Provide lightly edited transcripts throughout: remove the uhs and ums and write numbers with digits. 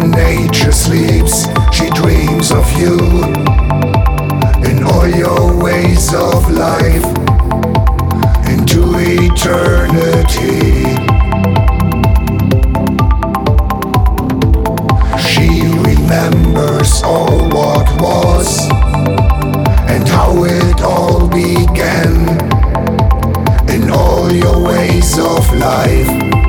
When nature sleeps, she dreams of you in all your ways of life into eternity. She remembers all what was and how it all began in all your ways of life.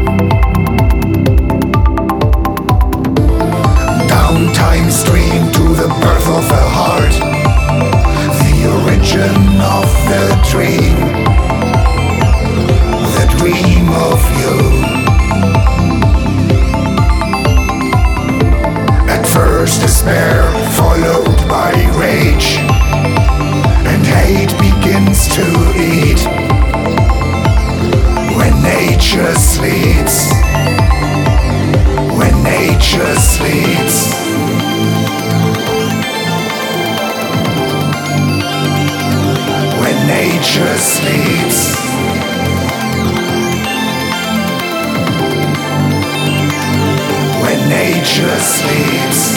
Down time stream to the birth of a heart, the origin of the dream of you. At first despair, followed by rage, and hate begins to eat. When nature sleeps, when nature sleeps. When nature sleeps. When nature sleeps.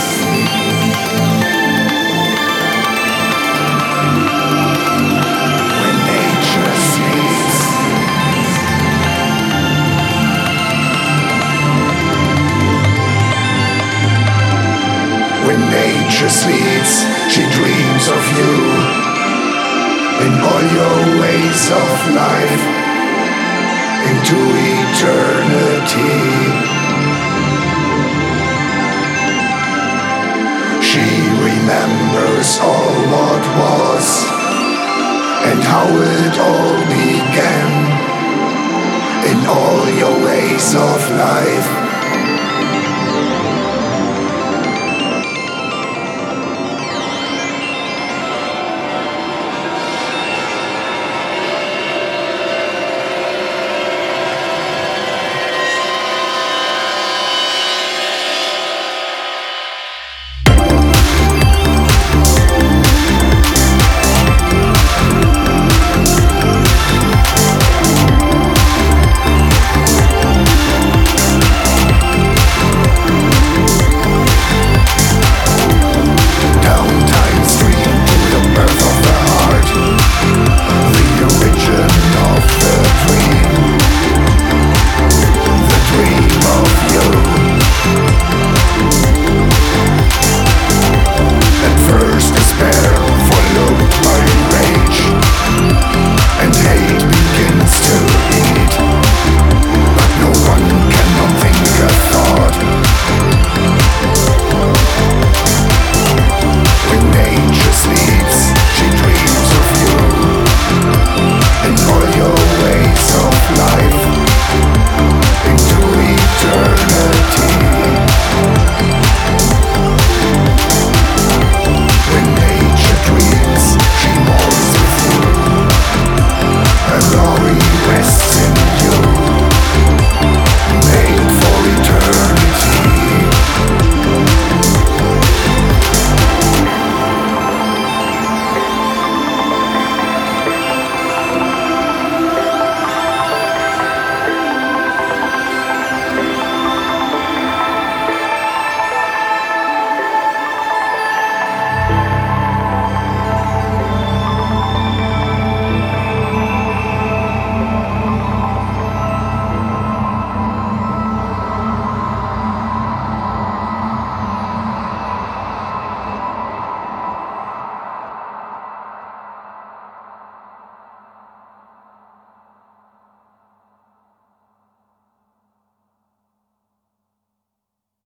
When nature sleeps. When nature sleeps, she dreams of you in all your ways of life into eternity. She remembers all what was and how it all began in all your ways of life